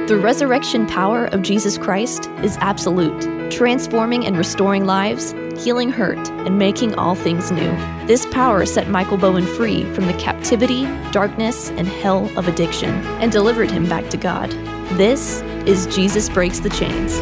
The resurrection power of Jesus Christ is absolute, transforming and restoring lives, healing hurt, and making all things new. This power set Michael Bowen free from the captivity, darkness, and hell of addiction, and delivered him back to God. This is Jesus Breaks the Chains.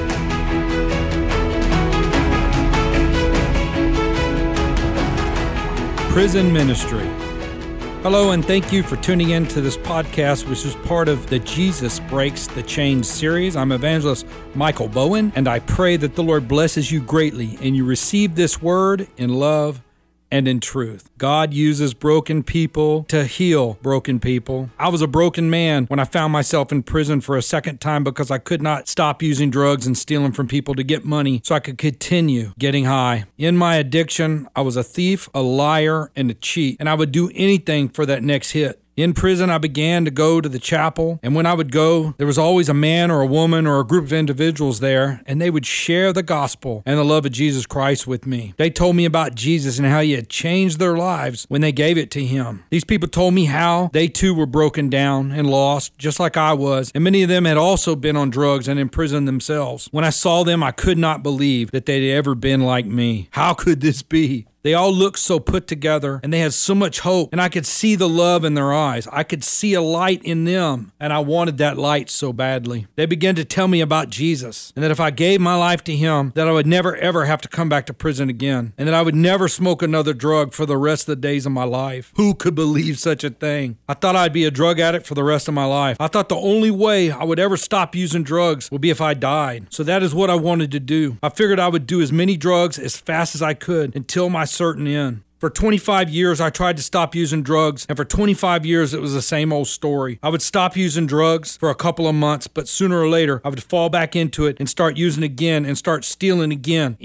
Prison Ministry. Hello, and thank you for tuning in to this podcast, which is part of the Jesus Breaks the Chains series. I'm evangelist Michael Bowen, and I pray that the Lord blesses you greatly and you receive this word in love and in truth. God uses broken people to heal broken people. I was a broken man when I found myself in prison for a second time because I could not stop using drugs and stealing from people to get money so I could continue getting high. In my addiction, I was a thief, a liar, and a cheat, and I would do anything for that next hit. In prison, I began to go to the chapel, and when I would go, there was always a man or a woman or a group of individuals there, and they would share the gospel and the love of Jesus Christ with me. They told me about Jesus and how he had changed their lives when they gave it to him. These people told me how they too were broken down and lost, just like I was, and many of them had also been on drugs and in prison themselves. When I saw them, I could not believe that they'd ever been like me. How could this be? They all looked so put together, and they had so much hope, and I could see the love in their eyes. I could see a light in them, and I wanted that light so badly. They began to tell me about Jesus, and that if I gave my life to him, that I would never ever have to come back to prison again, and that I would never smoke another drug for the rest of the days of my life. Who could believe such a thing? I thought I'd be a drug addict for the rest of my life. I thought the only way I would ever stop using drugs would be if I died. So that is what I wanted to do. I figured I would do as many drugs as fast as I could until my certain end. For 25 years, I tried to stop using drugs, and for 25 years, it was the same old story. I would stop using drugs for a couple of months, but sooner or later, I would fall back into it and start using again and start stealing again,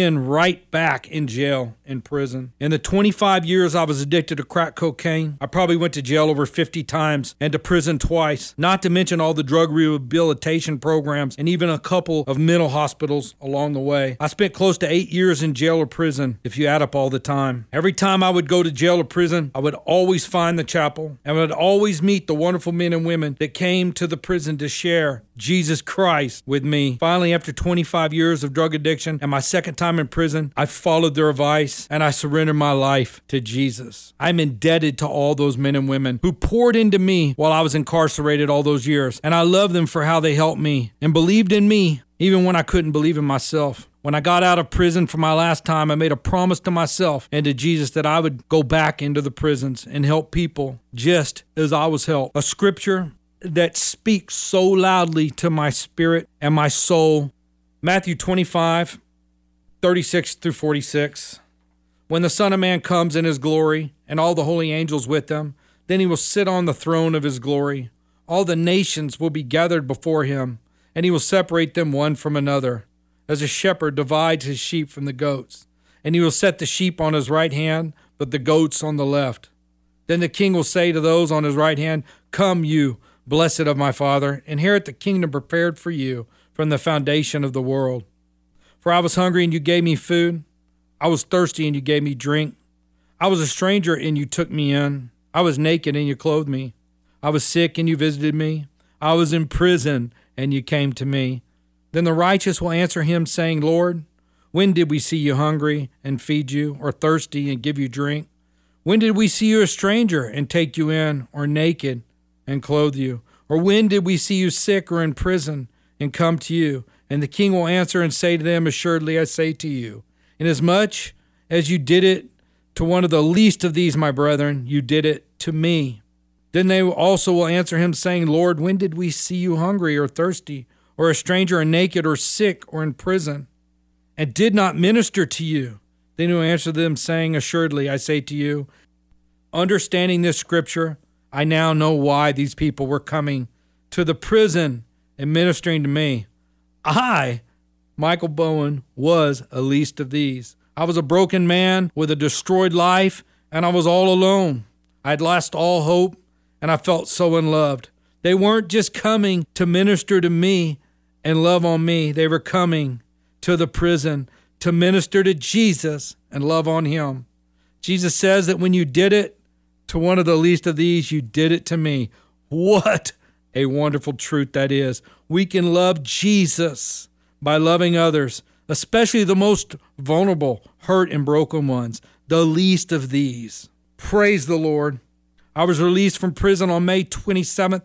right back in jail, in prison. In the 25 years I was addicted to crack cocaine, I probably went to jail over 50 times and to prison twice, not to mention all the drug rehabilitation programs and even a couple of mental hospitals along the way. I spent close to 8 years in jail or prison, if you add up all the time. Every time I would go to jail or prison, I would always find the chapel, and I would always meet the wonderful men and women that came to the prison to share Jesus Christ with me. Finally, after 25 years of drug addiction and my second time in prison, I followed their advice and I surrendered my life to Jesus. I'm indebted to all those men and women who poured into me while I was incarcerated all those years, and I love them for how they helped me and believed in me even when I couldn't believe in myself. When I got out of prison for my last time, I made a promise to myself and to Jesus that I would go back into the prisons and help people just as I was helped. A scripture that speaks so loudly to my spirit and my soul. Matthew 25, 36 through 46. When the Son of Man comes in his glory and all the holy angels with him, then he will sit on the throne of his glory. All the nations will be gathered before him, and he will separate them one from another, as a shepherd divides his sheep from the goats. And he will set the sheep on his right hand, but the goats on the left. Then the king will say to those on his right hand, "Come, you, blessed of my Father, inherit the kingdom prepared for you from the foundation of the world. For I was hungry, and you gave me food. I was thirsty, and you gave me drink. I was a stranger, and you took me in. I was naked, and you clothed me. I was sick, and you visited me. I was in prison, and you came to me." Then the righteous will answer him, saying, "Lord, when did we see you hungry and feed you, or thirsty and give you drink? When did we see you a stranger and take you in, or naked and clothe you? Or when did we see you sick or in prison and come to you?" And the king will answer and say to them, "Assuredly I say to you, inasmuch as you did it to one of the least of these, my brethren, you did it to me." Then they also will answer him, saying, "Lord, when did we see you hungry or thirsty, or a stranger, or naked, or sick, or in prison, and did not minister to you?" Then he will answer them, saying, "Assuredly, I say to you, understanding this scripture, I now know why these people were coming to the prison and ministering to me. I, Michael Bowen, was a least of these. I was a broken man with a destroyed life, and I was all alone. I had lost all hope, and I felt so unloved. They weren't just coming to minister to me and love on me. They were coming to the prison to minister to Jesus and love on him. Jesus says that when you did it to one of the least of these, you did it to me. What a wonderful truth that is. We can love Jesus by loving others, especially the most vulnerable, hurt, and broken ones, the least of these. Praise the Lord. I was released from prison on May 27th,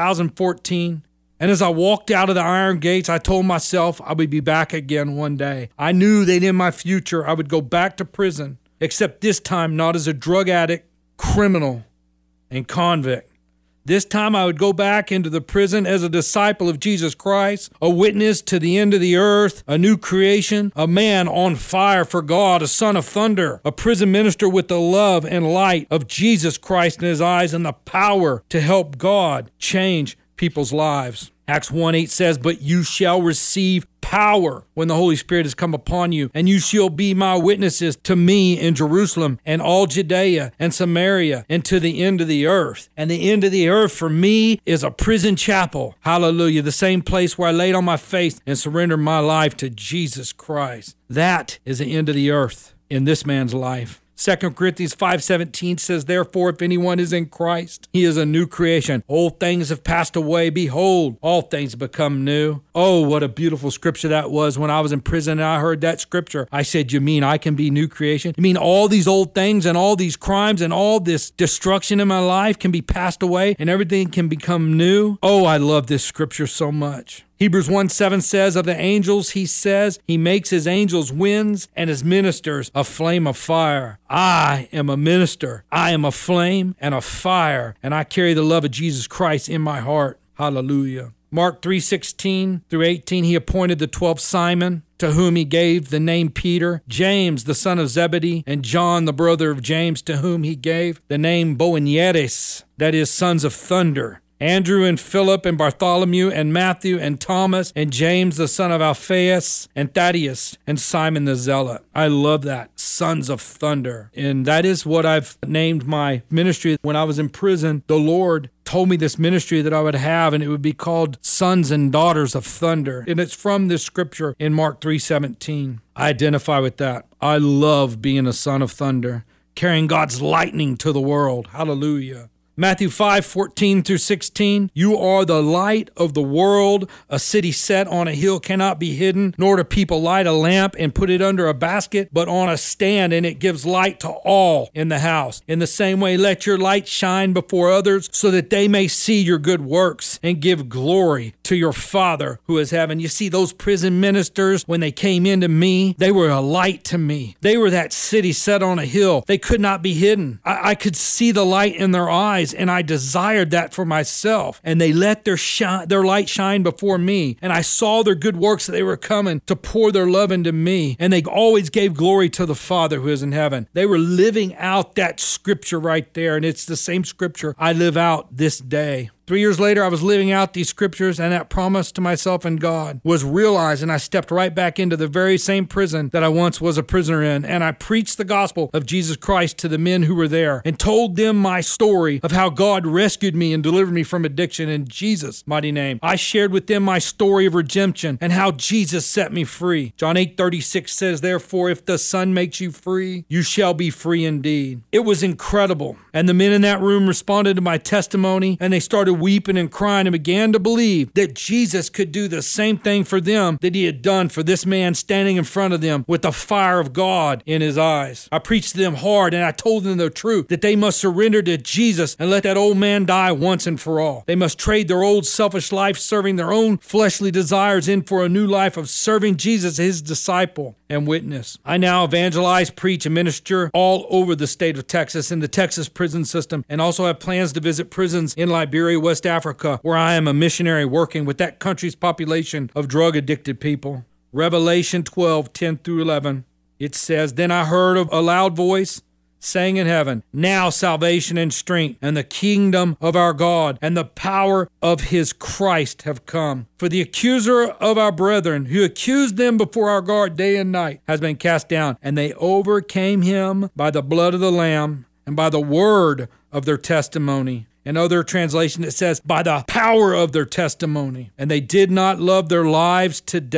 2014. And as I walked out of the iron gates, I told myself I would be back again one day. I knew that in my future I would go back to prison, except this time not as a drug addict, criminal, and convict. This time I would go back into the prison as a disciple of Jesus Christ, a witness to the end of the earth, a new creation, a man on fire for God, a son of thunder, a prison minister with the love and light of Jesus Christ in his eyes and the power to help God change people's lives. Acts 1:8 says, "But you shall receive power when the Holy Spirit has come upon you, and you shall be my witnesses to me in Jerusalem and all Judea and Samaria and to the end of the earth." And the end of the earth for me is a prison chapel. Hallelujah. The same place where I laid on my face and surrendered my life to Jesus Christ. That is the end of the earth in this man's life. 2 Corinthians 5:17 says, "Therefore, if anyone is in Christ, he is a new creation. Old things have passed away. Behold, all things become new." Oh, what a beautiful scripture that was. When I was in prison and I heard that scripture, I said, "You mean I can be new creation? You mean all these old things and all these crimes and all this destruction in my life can be passed away and everything can become new?" Oh, I love this scripture so much. Hebrews 1:7 says, "Of the angels, he says, he makes his angels winds and his ministers a flame of fire." I am a minister. I am a flame and a fire, and I carry the love of Jesus Christ in my heart. Hallelujah. Mark 3:16 through 18, he appointed the 12 Simon, to whom he gave the name Peter, James, the son of Zebedee, and John, the brother of James, to whom he gave the name Boanerges, that is, sons of thunder. Andrew and Philip and Bartholomew and Matthew and Thomas and James the son of Alphaeus and Thaddeus and Simon the Zealot. I love that. Sons of thunder. And that is what I've named my ministry. When I was in prison, the Lord told me this ministry that I would have, and it would be called Sons and Daughters of Thunder. And it's from this scripture in Mark 3:17. I identify with that. I love being a son of thunder, carrying God's lightning to the world. Hallelujah. Matthew 5:14 through 16, "You are the light of the world. A city set on a hill cannot be hidden, nor do people light a lamp and put it under a basket, but on a stand, and it gives light to all in the house. In the same way, let your light shine before others, so that they may see your good works and give glory to your Father who is heaven." You see, those prison ministers, when they came into me, they were a light to me. They were that city set on a hill. They could not be hidden. I could see the light in their eyes, and I desired that for myself. And they let their light shine before me. And I saw their good works, that they were coming to pour their love into me. And they always gave glory to the Father who is in heaven. They were living out that scripture right there. And it's the same scripture I live out this day. 3 years later, I was living out these scriptures, and that promise to myself and God was realized, and I stepped right back into the very same prison that I once was a prisoner in, and I preached the gospel of Jesus Christ to the men who were there and told them my story of how God rescued me and delivered me from addiction in Jesus' mighty name. I shared with them my story of redemption and how Jesus set me free. John 8:36 says, "Therefore, if the Son makes you free, you shall be free indeed." It was incredible, and the men in that room responded to my testimony, and they started weeping and crying and began to believe that Jesus could do the same thing for them that he had done for this man standing in front of them with the fire of God in his eyes. I preached to them hard, and I told them the truth, that they must surrender to Jesus and let that old man die once and for all. They must trade their old selfish life serving their own fleshly desires in for a new life of serving Jesus, his disciple and witness. I now evangelize, preach, and minister all over the state of Texas in the Texas prison system, and also have plans to visit prisons in Liberia, West Africa, where I am a missionary working with that country's population of drug-addicted people. Revelation 12:10 through 11. It says, "Then I heard a loud voice saying in heaven, now salvation and strength and the kingdom of our God and the power of his Christ have come. For the accuser of our brethren, who accused them before our God day and night, has been cast down, and they overcame him by the blood of the Lamb and by the word of their testimony." In other translation, it says, by the power of their testimony. And they did not love their lives to death.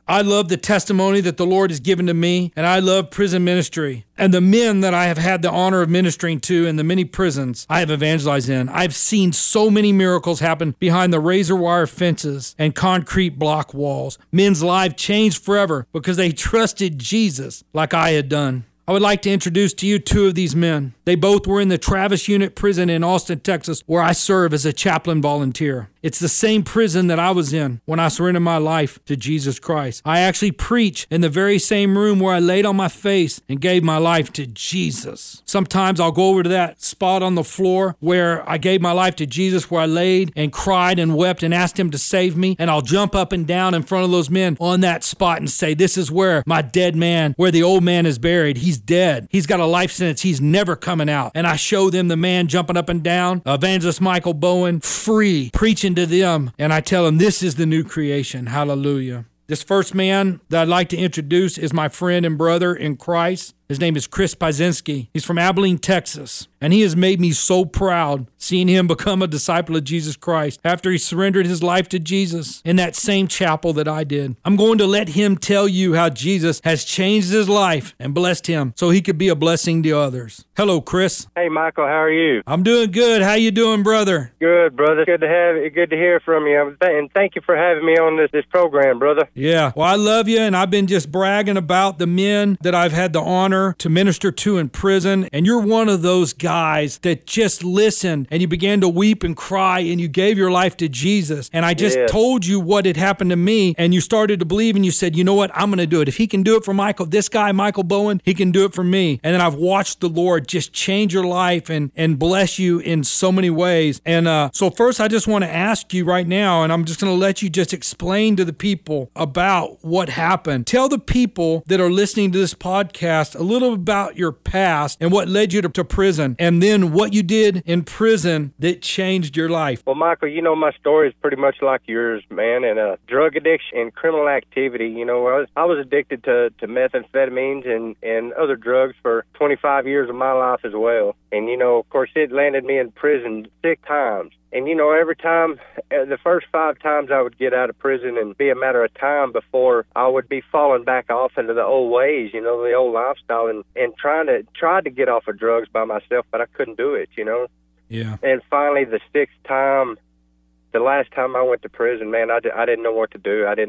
I love the testimony that the Lord has given to me, and I love prison ministry. And the men that I have had the honor of ministering to in the many prisons I have evangelized in, I've seen so many miracles happen behind the razor wire fences and concrete block walls. Men's lives changed forever because they trusted Jesus like I had done. I would like to introduce to you two of these men. They both were in the Travis Unit Prison in Austin, Texas, where I serve as a chaplain volunteer. It's the same prison that I was in when I surrendered my life to Jesus Christ. I actually preach in the very same room where I laid on my face and gave my life to Jesus. Sometimes I'll go over to that spot on the floor where I gave my life to Jesus, where I laid and cried and wept and asked him to save me, and I'll jump up and down in front of those men on that spot and say, this is where my dead man, where the old man is buried. He's dead. He's got a life sentence. He's never coming out. And I show them the man jumping up and down, Evangelist Michael Bowen, free, preaching to them. And I tell them, this is the new creation. Hallelujah. This first man that I'd like to introduce is my friend and brother in Christ. His name is Chris Pazinski. He's from Abilene, Texas. And he has made me so proud seeing him become a disciple of Jesus Christ after he surrendered his life to Jesus in that same chapel that I did. I'm going to let him tell you how Jesus has changed his life and blessed him so he could be a blessing to others. Hello, Chris. Hey, Michael. How are you? I'm doing good. How you doing, brother? Good, brother. Good to hear from you. And thank you for having me on this program, brother. Yeah. Well, I love you, and I've been just bragging about the men that I've had the honor to minister to in prison, and you're one of those guys that just listened and you began to weep and cry and you gave your life to Jesus. And I just told you what had happened to me, and you started to believe, and you said, you know what, I'm going to do it. If he can do it for Michael, this guy, Michael Bowen, he can do it for me. And then I've watched the Lord just change your life and bless you in so many ways. And so first, I just want to ask you right now, and I'm just going to let you just explain to the people about what happened. Tell the people that are listening to this podcast a little about your past and what led you to prison, and then what you did in prison that changed your life. Well, Michael, you know, my story is pretty much like yours, man, and drug addiction and criminal activity. You know, I was addicted to methamphetamines and other drugs for 25 years of my life as well. And, you know, of course, it landed me in prison 6 times. And, you know, every time, the first 5 times I would get out of prison and be a matter of time before I would be falling back off into the old ways, you know, the old lifestyle, and tried to get off of drugs by myself, but I couldn't do it, you know. Yeah. And finally, the 6th time, the last time I went to prison, man, I didn't know what to do. I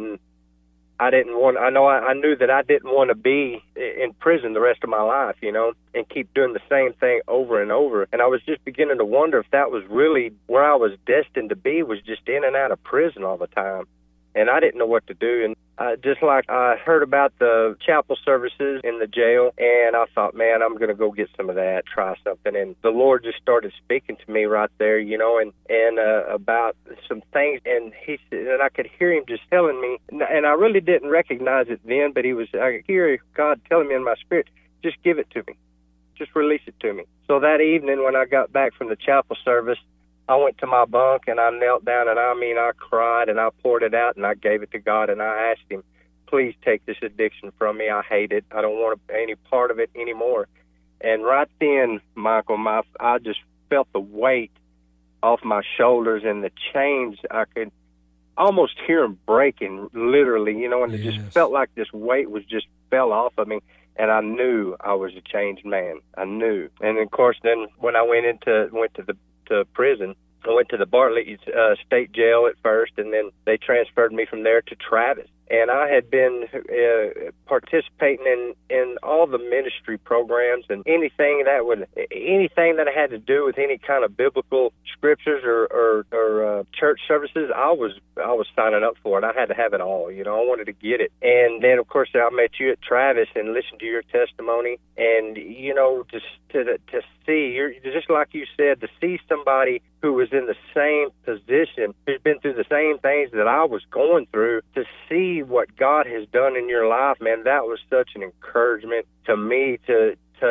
knew that I didn't want to be in prison the rest of my life, you know, and keep doing the same thing over and over. And I was just beginning to wonder if that was really where I was destined to be, was just in and out of prison all the time. And I didn't know what to do. And just like I heard about the chapel services in the jail, and I thought, man, I'm going to go get some of that, try something. And the Lord just started speaking to me right there, you know, and about some things. And he said, and I could hear him just telling me, and I really didn't recognize it then, but I could hear God telling me in my spirit, just give it to me. Just release it to me. So that evening when I got back from the chapel service, I went to my bunk and I knelt down, and I cried and I poured it out and I gave it to God, and I asked him, please take this addiction from me. I hate it. I don't want any part of it anymore. And right then, Michael, I just felt the weight off my shoulders and the chains. I could almost hear them breaking, literally, you know, and it just felt like this weight was just fell off of me. And I knew I was a changed man. I knew. And of course, then when I went to prison, I went to the Bartlett State Jail at first, and then they transferred me from there to Travis. And I had been participating in all the ministry programs and anything that had to do with any kind of biblical scriptures or church services. I was signing up for it. I had to have it all. You know, I wanted to get it. And then, of course, I met you at Travis and listened to your testimony. And you know, just to see, just like you said, to see somebody who was in the same position, who's been through the same things that I was going through, to see what God has done in your life, man, that was such an encouragement to me to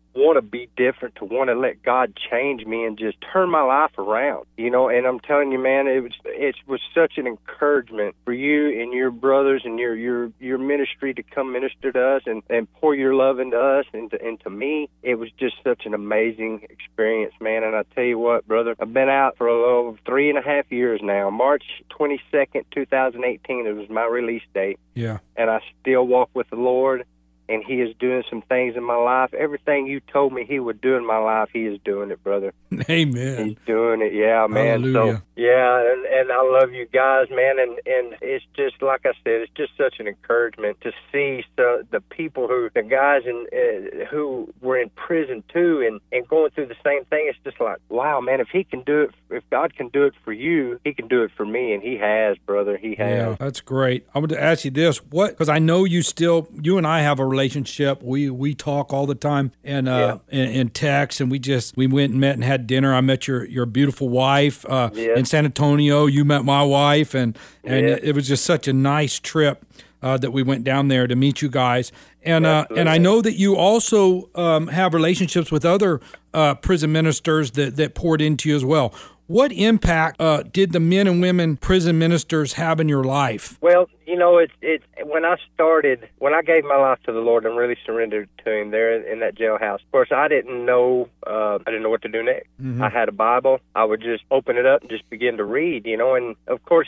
want to be different, to want to let God change me and just turn my life around, and I'm telling you, man, it was such an encouragement for you and your brothers and your ministry to come minister to us and pour your love into us and to me. It was just such an amazing experience, man. And I tell you what, brother, I've been out for a little over 3.5 years now. March 22nd, 2018, it was my release date. Yeah. And I still walk with the Lord. And He is doing some things in my life. Everything you told me He would do in my life, He is doing it, brother. Amen. He's doing it, yeah, man. Hallelujah. So, yeah, and I love you guys, man. And it's just, like I said, it's just such an encouragement to see the people the guys who were in prison too and going through the same thing. It's just like, wow, man, if He can do it, if God can do it for you, He can do it for me. And He has, brother. He has. Yeah, that's great. I want to ask you this, because I know you and I have a relationship. We talk all the time and text, and we went and met and had dinner. I met your beautiful wife in San Antonio. You met my wife, and it was just such a nice trip that we went down there to meet you guys. And I know that you also have relationships with other prison ministers that poured into you as well. What impact did the men and women prison ministers have in your life? Well, it's when I gave my life to the Lord and really surrendered to Him there in that jailhouse. Of course, I didn't know what to do next. Mm-hmm. I had a Bible. I would just open it up and just begin to read, and of course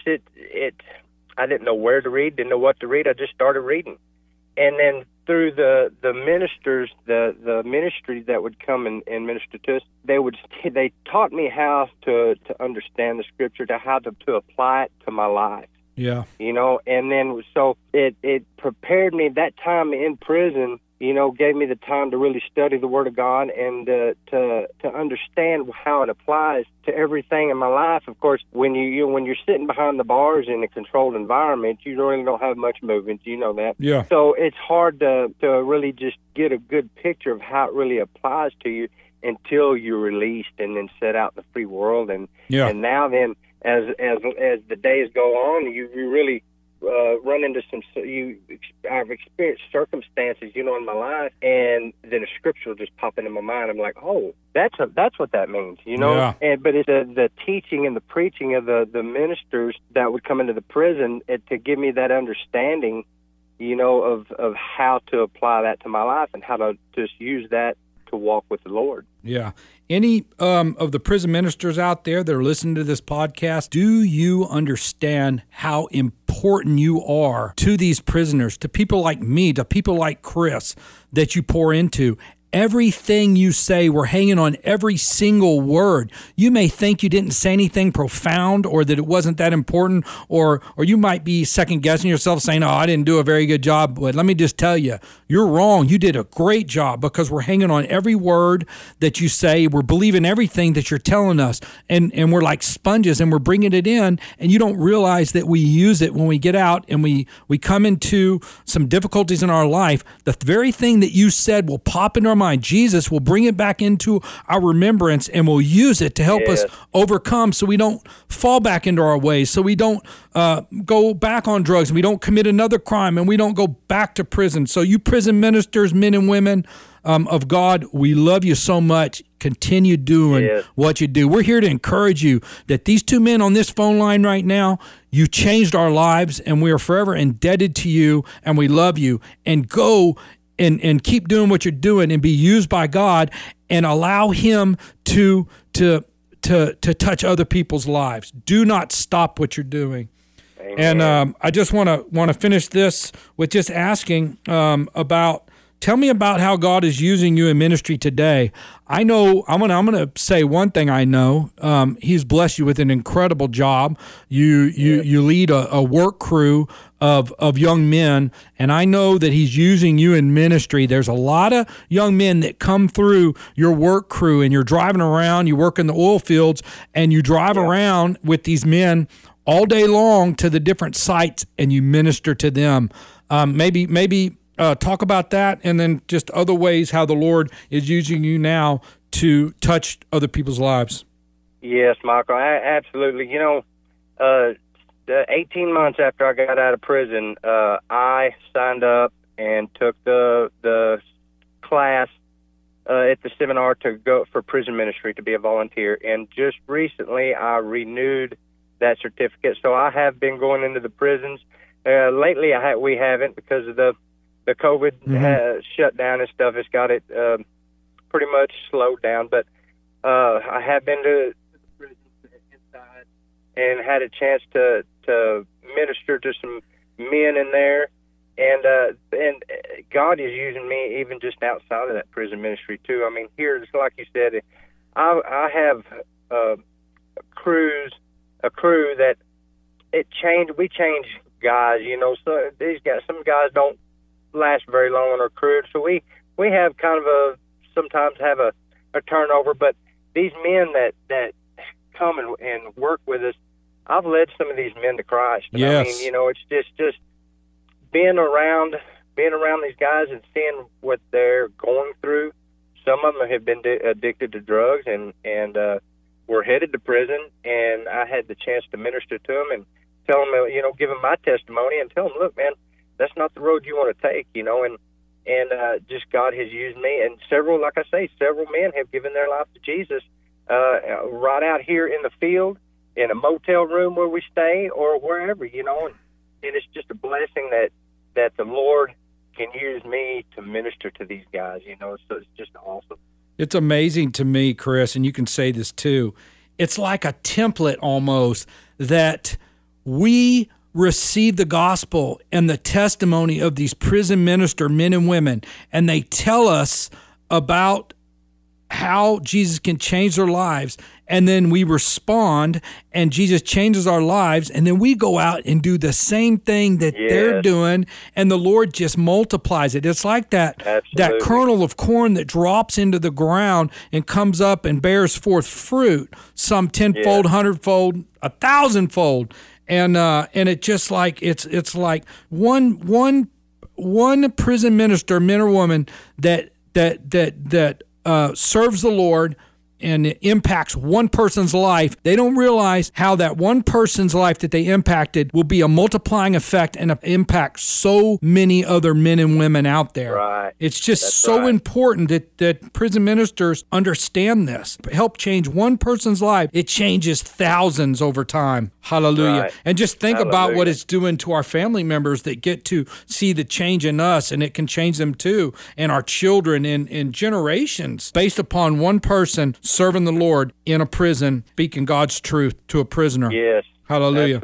I didn't know where to read, didn't know what to read. I just started reading. And then through the ministers, the ministry that would come and minister to us, they taught me how to understand the Scripture, how to apply it to my life. Yeah. And then so it prepared me that time in prison. Gave me the time to really study the Word of God and to understand how it applies to everything in my life. Of course, when you're sitting behind the bars in a controlled environment, you really don't have much movement. You know that. Yeah. So it's hard to really just get a good picture of how it really applies to you until you're released and then set out in the free world. And now then, as the days go on, you really run into I've experienced circumstances, in my life, and then a scripture will just pop into my mind. I'm like, oh, that's what that means, Yeah. But it's the teaching and the preaching of the ministers that would come into the prison to give me that understanding, of how to apply that to my life and how to just use that to walk with the Lord. Yeah. Any of the prison ministers out there that are listening to this podcast, do you understand how important you are to these prisoners, to people like me, to people like Chris that you pour into? Everything you say, we're hanging on every single word. You may think you didn't say anything profound or that it wasn't that important, or you might be second-guessing yourself saying, oh, I didn't do a very good job. But let me just tell you, you're wrong. You did a great job because we're hanging on every word that you say. We're believing everything that you're telling us, and we're like sponges, and we're bringing it in, and you don't realize that we use it when we get out and we come into some difficulties in our life. The very thing that you said will pop into our mind. Jesus will bring it back into our remembrance and will use it to help us overcome, so we don't fall back into our ways, so we don't go back on drugs, and we don't commit another crime, and we don't go back to prison. So you prison ministers, men and women of God, we love you so much. Continue doing what you do. We're here to encourage you that these two men on this phone line right now, you changed our lives, and we are forever indebted to you, and we love you. And go and keep doing what you're doing and be used by God, and allow Him to touch other people's lives. Do not stop what you're doing. Amen. And I just want to finish this with just asking tell me about how God is using you in ministry today. I know I'm gonna say one thing I know. He's blessed you with an incredible job. You lead a work crew of young men, and I know that He's using you in ministry. There's a lot of young men that come through your work crew, and you're driving around, you work in the oil fields, and you drive around with these men all day long to the different sites, and you minister to them. Maybe talk about that, and then just other ways how the Lord is using you now to touch other people's lives. Yes, Michael, absolutely. 18 months after I got out of prison, I signed up and took the class at the seminar to go for prison ministry to be a volunteer. And just recently, I renewed that certificate. So I have been going into the prisons. Lately, we haven't because of the COVID shutdown and stuff. It's got it pretty much slowed down. But I have been to the prisons inside and had a chance to minister to some men in there. And God is using me even just outside of that prison ministry too. I mean, here, just like you said, I have a crew that we change guys. You know, so some guys don't last very long on our crew, so we have kind of sometimes have a turnover. But these men that come and work with us, I've led some of these men to Christ. And yes. I mean, you know, it's just being around these guys and seeing what they're going through. Some of them have been addicted to drugs and were headed to prison, and I had the chance to minister to them and tell them, you know, give them my testimony and tell them, look, man, that's not the road you want to take, you know, and just God has used me, and several men have given their life to Jesus right out here in the field, in a motel room where we stay, or wherever, you know, and it's just a blessing that the Lord can use me to minister to these guys, you know, so it's just awesome. It's amazing to me, Chris, and you can say this too. It's like a template almost that we receive the gospel and the testimony of these prison minister men and women, and they tell us about how Jesus can change their lives, and then we respond and Jesus changes our lives, and then we go out and do the same thing that they're doing, and the Lord just multiplies it. It's like that kernel of corn that drops into the ground and comes up and bears forth fruit, some 10-fold, 100-fold, 1,000-fold. And it just like it's like one prison minister, man or woman, that serves the Lord and it impacts one person's life. They don't realize how that one person's life that they impacted will be a multiplying effect and impact so many other men and women out there. Right. It's just important that prison ministers understand this. Help change one person's life. It changes thousands over time. Hallelujah. Right. And just think about what it's doing to our family members that get to see the change in us, and it can change them too, and our children in generations based upon one person serving the Lord in a prison, speaking God's truth to a prisoner. Yes. Hallelujah.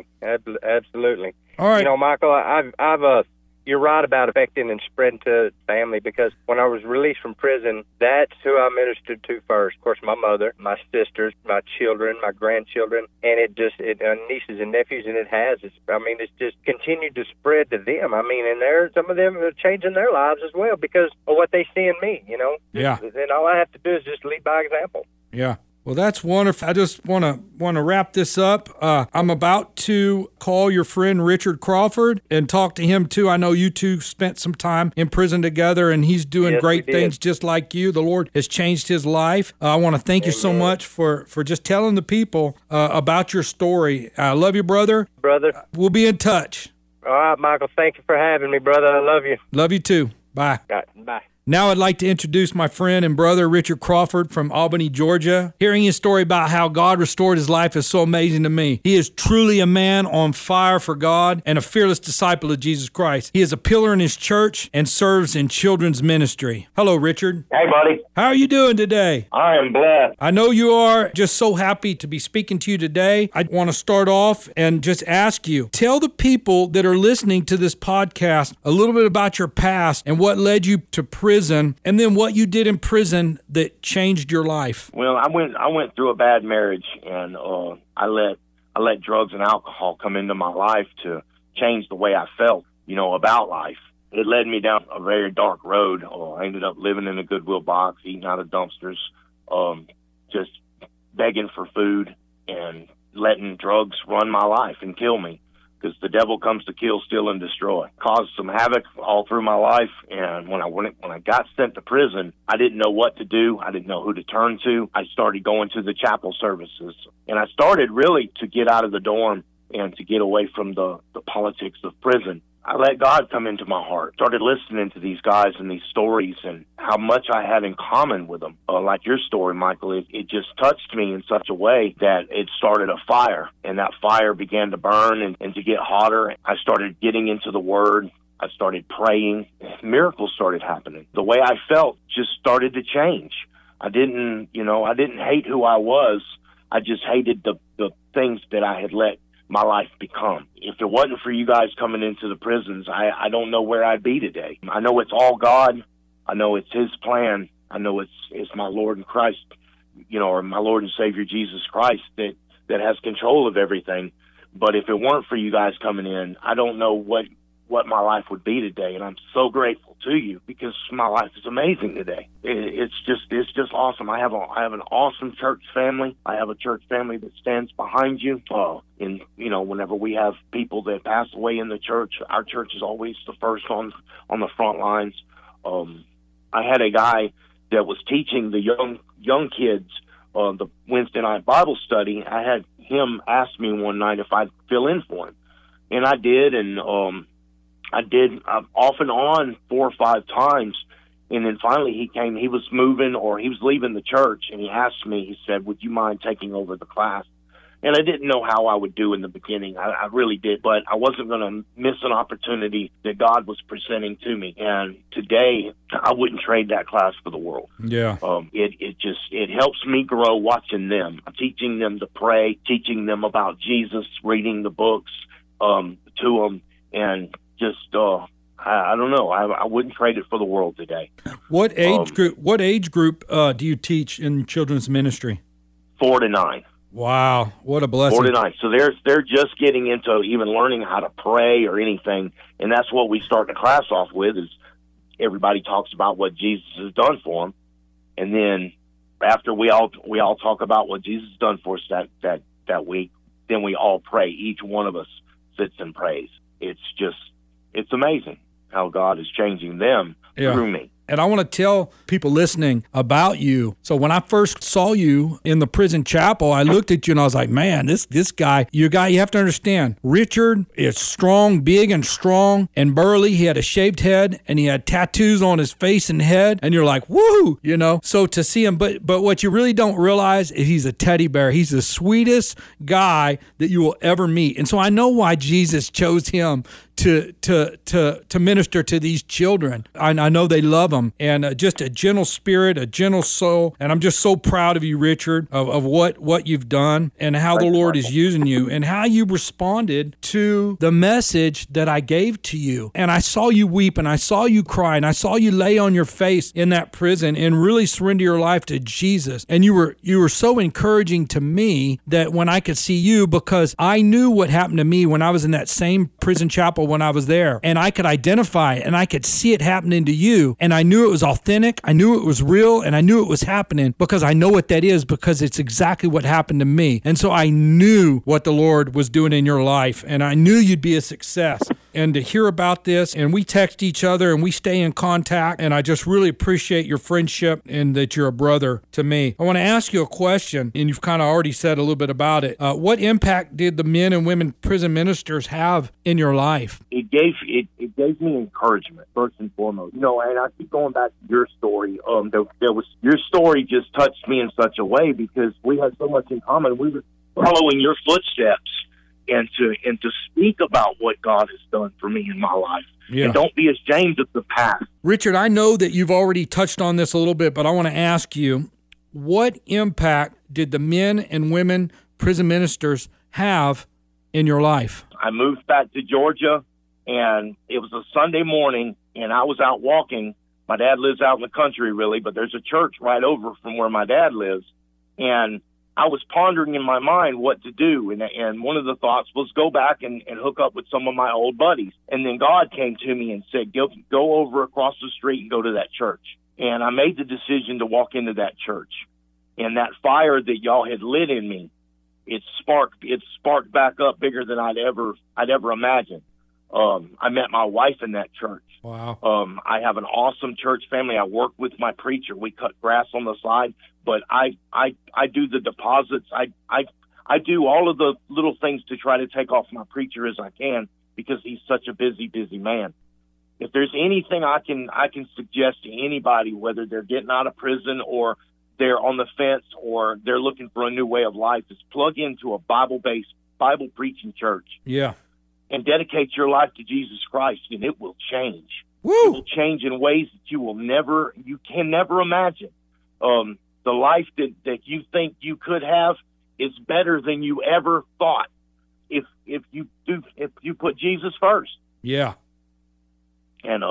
Absolutely. All right. You know, Michael, I've you're right about affecting and spreading to family, because when I was released from prison, that's who I ministered to first. Of course, my mother, my sisters, my children, my grandchildren, and nieces and nephews, and it's just continued to spread to them. I mean, and some of them are changing their lives as well because of what they see in me, you know? Yeah. And all I have to do is just lead by example. Yeah. Well, that's wonderful. I just want to wrap this up. I'm about to call your friend Richard Crawford and talk to him too. I know you two spent some time in prison together, and he's doing great things just like you. The Lord has changed his life. I want to thank you so much for just telling the people about your story. I love you, brother. Brother. We'll be in touch. All right, Michael. Thank you for having me, brother. I love you. Love you too. Bye. All right, bye. Now I'd like to introduce my friend and brother, Richard Crawford from Albany, Georgia. Hearing his story about how God restored his life is so amazing to me. He is truly a man on fire for God and a fearless disciple of Jesus Christ. He is a pillar in his church and serves in children's ministry. Hello, Richard. Hey, buddy. How are you doing today? I am blessed. I know you are. Just so happy to be speaking to you today. I want to start off and just ask you, tell the people that are listening to this podcast a little bit about your past and what led you to prison, and then what you did in prison that changed your life. Well, I went through a bad marriage, and I let drugs and alcohol come into my life to change the way I felt, about life. It led me down a very dark road. I ended up living in a Goodwill box, eating out of dumpsters, just begging for food and letting drugs run my life and kill me. Because the devil comes to kill, steal, and destroy. Caused some havoc all through my life, and when I got sent to prison, I didn't know what to do. I didn't know who to turn to. I started going to the chapel services, and I started really to get out of the dorm and to get away from the politics of prison. I let God come into my heart. Started listening to these guys and these stories and how much I had in common with them. Like your story, Michael, it just touched me in such a way that it started a fire, and that fire began to burn and to get hotter. I started getting into the Word. I started praying. Miracles started happening. The way I felt just started to change. I didn't hate who I was. I just hated the things that I had let my life become. If it wasn't for you guys coming into the prisons, I don't know where I'd be today. I know it's all God. I know it's His plan. I know it's my Lord and Christ, or my Lord and Savior Jesus Christ that has control of everything. But if it weren't for you guys coming in, I don't know what my life would be today. And I'm so grateful to you because my life is amazing today. It's just awesome. I have an awesome church family. I have a church family that stands behind you. And whenever we have people that pass away in the church, our church is always the first on the front lines. I had a guy that was teaching the young kids the Wednesday night Bible study. I had him ask me one night if I'd fill in for him, and I did. And I did off and on 4 or 5 times. And then finally he came, he was moving or he was leaving the church, and he asked me, he said, would you mind taking over the class? And I didn't know how I would do in the beginning. I really did, but I wasn't going to miss an opportunity that God was presenting to me. And today I wouldn't trade that class for the world. Yeah. It helps me grow watching them, teaching them to pray, teaching them about Jesus, reading the books to them, and just I don't know. I wouldn't trade it for the world today. What age group? What age group do you teach in children's ministry? 4 to 9. Wow, what a blessing! 4 to 9. So they're just getting into even learning how to pray or anything, and that's what we start the class off with. Is everybody talks about what Jesus has done for them, and then after we all talk about what Jesus has done for us that week, then we all pray. Each one of us sits and prays. It's amazing how God is changing them through me. And I want to tell people listening about you. So when I first saw you in the prison chapel, I looked at you and I was like, man, this guy, you have to understand, Richard is strong, big and strong and burly. He had a shaved head and he had tattoos on his face and head. And you're like, woo, So to see him, but what you really don't realize is he's a teddy bear. He's the sweetest guy that you will ever meet. And so I know why Jesus chose him to minister to these children. I know they love him, and just a gentle spirit, a gentle soul. And I'm just so proud of you, Richard, of what you've done and how the Lord is using you and how you responded to the message that I gave to you. And I saw you weep and I saw you cry and I saw you lay on your face in that prison and really surrender your life to Jesus. And you were so encouraging to me that when I could see you, because I knew what happened to me when I was in that same prison chapel when I was there, and I could identify it and I could see it happening to you, and I knew it was authentic, I knew it was real, and I knew it was happening because I know what that is, because it's exactly what happened to me. And so I knew what the Lord was doing in your life, and I knew you'd be a success. And to hear about this, and we text each other and we stay in contact, and I just really appreciate your friendship and that you're a brother to me. I want to ask you a question, and you've kind of already said a little bit about it. What impact did the men and women prison ministers have in your life? It gave me encouragement, first and foremost. And I keep going back to your story. Your story just touched me in such a way because we had so much in common. We were following your footsteps. And to speak about what God has done for me in my life. Yeah. And don't be ashamed of the past. Richard, I know that you've already touched on this a little bit, but I want to ask you, what impact did the men and women prison ministers have in your life? I moved back to Georgia, and it was a Sunday morning, and I was out walking. My dad lives out in the country, really, but there's a church right over from where my dad lives. And I was pondering in my mind what to do, and one of the thoughts was go back and hook up with some of my old buddies. And then God came to me and said, go over across the street and go to that church. And I made the decision to walk into that church. And that fire that y'all had lit in me, it sparked back up bigger than I'd ever imagined. I met my wife in that church. Wow. I have an awesome church family. I work with my preacher. We cut grass on the side, but I do the deposits. I do all of the little things to try to take off my preacher as I can, because he's such a busy man. If there's anything I can suggest to anybody, whether they're getting out of prison or they're on the fence or they're looking for a new way of life, is plug into a Bible-based, Bible-preaching church. Yeah. And dedicate your life to Jesus Christ, and it will change. Woo! It will change in ways that you can never imagine. The life that you think you could have is better than you ever thought if you put Jesus first. Yeah. And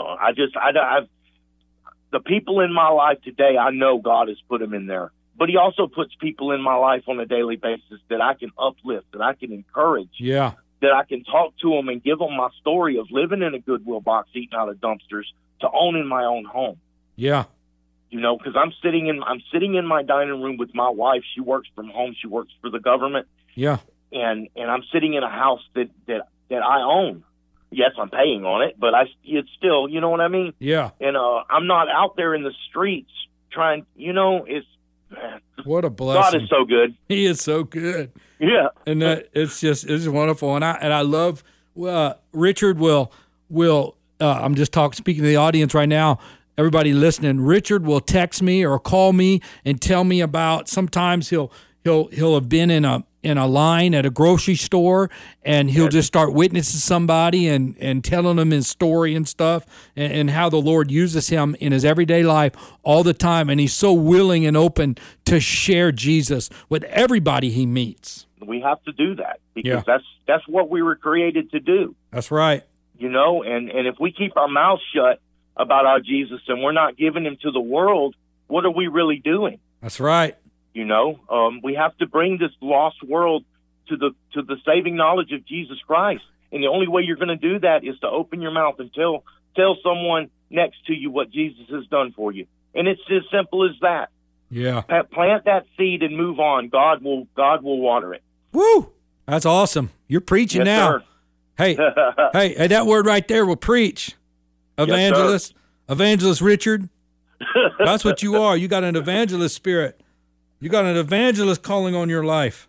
the people in my life today, I know God has put them in there. But he also puts people in my life on a daily basis that I can uplift, that I can encourage. Yeah. That I can talk to them and give them my story of living in a Goodwill box, eating out of dumpsters, to owning my own home. Yeah. Because I'm sitting in my dining room with my wife. She works from home. She works for the government. Yeah. And I'm sitting in a house that I own. Yes, I'm paying on it, but it's still, you know what I mean? Yeah. And I'm not out there in the streets trying, it's, what a blessing. God is so good. He is so good. Yeah. And it's wonderful. And I love, Richard will I'm just speaking to the audience right now, everybody listening. Richard will text me or call me and tell me about, sometimes he'll have been in a line at a grocery store, and he'll just start witnessing somebody and telling them his story and stuff, and how the Lord uses him in his everyday life all the time. And he's so willing and open to share Jesus with everybody he meets. We have to do that, because that's what we were created to do. That's right. And if we keep our mouths shut about our Jesus and we're not giving him to the world, what are we really doing? That's right. We have to bring this lost world to the saving knowledge of Jesus Christ. And the only way you're going to do that is to open your mouth and tell someone next to you what Jesus has done for you. And it's as simple as that. Yeah. Plant that seed and move on. God will water it. Woo! That's awesome. You're preaching now. Sir. Hey, hey, that word right there will preach. Evangelist, Evangelist Richard. That's what you are. You got an evangelist spirit. You got an evangelist calling on your life.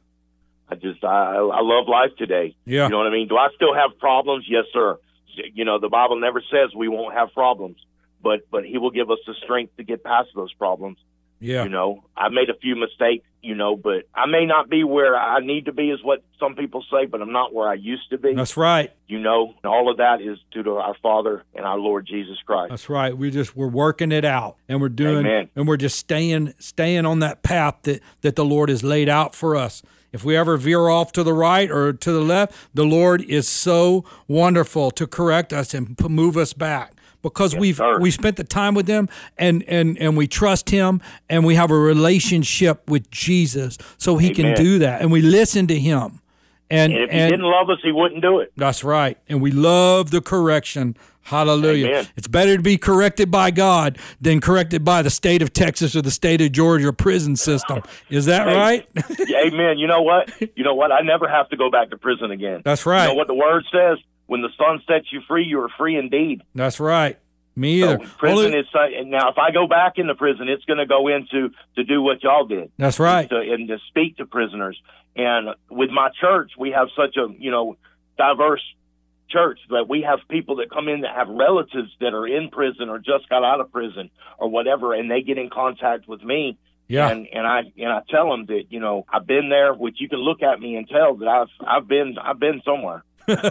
I love life today. Yeah. You know what I mean? Do I still have problems? Yes, sir. The Bible never says we won't have problems, but he will give us the strength to get past those problems. Yeah. I've made a few mistakes, but I may not be where I need to be, is what some people say, but I'm not where I used to be. That's right. And all of that is due to our Father and our Lord Jesus Christ. That's right. We're working it out, and we're doing, Amen. And we're just staying on that path that the Lord has laid out for us. If we ever veer off to the right or to the left, the Lord is so wonderful to correct us and move us back. Because we spent the time with him and we trust him, and we have a relationship with Jesus, so he can do that, and we listen to him. And if he didn't love us, he wouldn't do it. That's right. And we love the correction. Hallelujah. Amen. It's better to be corrected by God than corrected by the state of Texas or the state of Georgia prison system. Is that right? Amen. You know what? I never have to go back to prison again. That's right. You know what the word says? When the Son sets you free, you are free indeed. That's right. Me either. So prison is now. If I go back into prison, it's going to go into to do what y'all did. That's right. And to speak to prisoners. And with my church, we have such a diverse church that we have people that come in that have relatives that are in prison or just got out of prison or whatever, and they get in contact with me. Yeah. And I tell them that I've been there, which you can look at me and tell that I've been somewhere.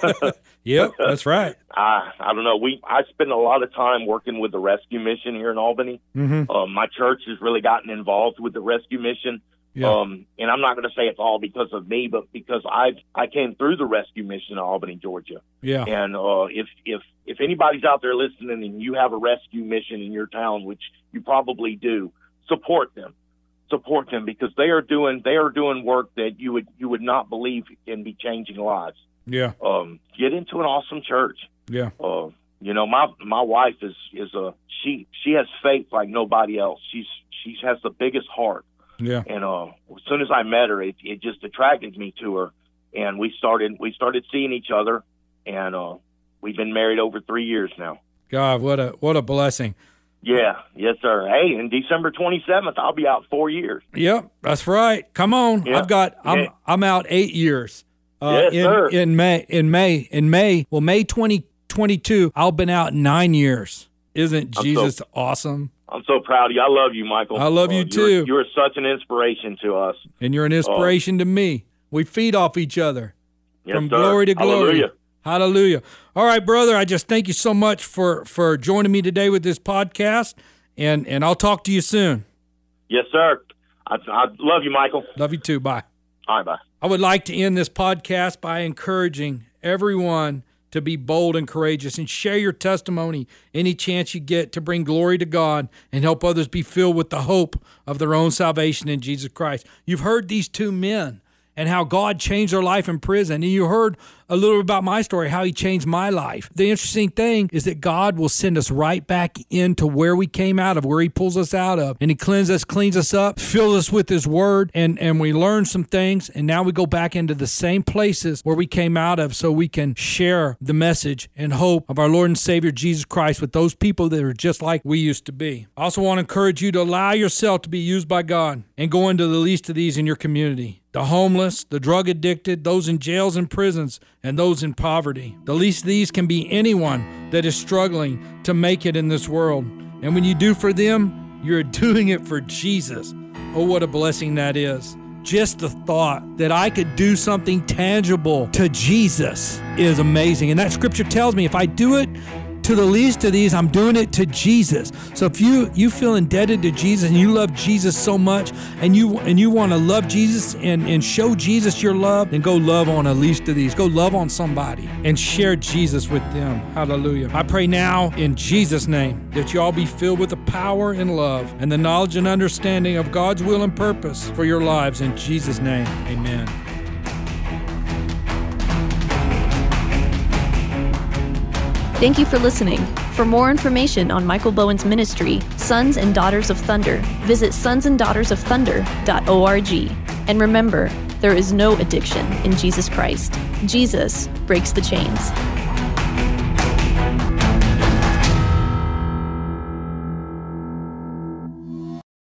Yep, that's right. I don't know. I spend a lot of time working with the rescue mission here in Albany. Mm-hmm. My church has really gotten involved with the rescue mission. Yeah. And I'm not going to say it's all because of me, but because I came through the rescue mission in Albany, Georgia. Yeah. And if anybody's out there listening and you have a rescue mission in your town, which you probably do, support them because they are doing work that you would not believe can be changing lives. Yeah. Get into an awesome church. Yeah. My wife is she has faith like nobody else. She has the biggest heart. Yeah. And as soon as I met her, it just attracted me to her, and we started seeing each other, and we've been married over 3 years now. God, what a blessing. Yeah, yes, sir. Hey, and December 27th, I'll be out 4 years. Yep, that's right. Come on. Yep. I'm out 8 years. Yes, sir. In May. Well, May 2022, I've been out 9 years. Isn't Jesus awesome? I'm so proud of you. I love you, Michael. I love you too. You're such an inspiration to us. And you're an inspiration to me. We feed off each other. Yes, from sir. Glory to glory. Hallelujah. Hallelujah. All right, brother, I just thank you so much for joining me today with this podcast, and I'll talk to you soon. Yes, sir. I love you, Michael. Love you too. Bye. All right, bye. I would like to end this podcast by encouraging everyone to be bold and courageous and share your testimony any chance you get to bring glory to God and help others be filled with the hope of their own salvation in Jesus Christ. You've heard these two men and how God changed their life in prison. And you heard a little about my story, how he changed my life. The interesting thing is that God will send us right back into where we came out of, where he pulls us out of. And he cleans us up, fills us with his word, and we learn some things. And now we go back into the same places where we came out of so we can share the message and hope of our Lord and Savior Jesus Christ with those people that are just like we used to be. I also want to encourage you to allow yourself to be used by God and go into the least of these in your community. The homeless, the drug addicted, those in jails and prisons, and those in poverty. The least of these can be anyone that is struggling to make it in this world. And when you do for them, you're doing it for Jesus. Oh, what a blessing that is. Just the thought that I could do something tangible to Jesus is amazing. And that scripture tells me if I do it to the least of these, I'm doing it to Jesus. So if you feel indebted to Jesus and you love Jesus so much and you want to love Jesus and show Jesus your love, then go love on the least of these. Go love on somebody and share Jesus with them. Hallelujah. I pray now in Jesus' name that you all be filled with the power and love and the knowledge and understanding of God's will and purpose for your lives. In Jesus' name, amen. Thank you for listening. For more information on Michael Bowen's ministry, Sons and Daughters of Thunder, visit sonsanddaughtersofThunder.org. And remember, there is no addiction in Jesus Christ. Jesus breaks the chains.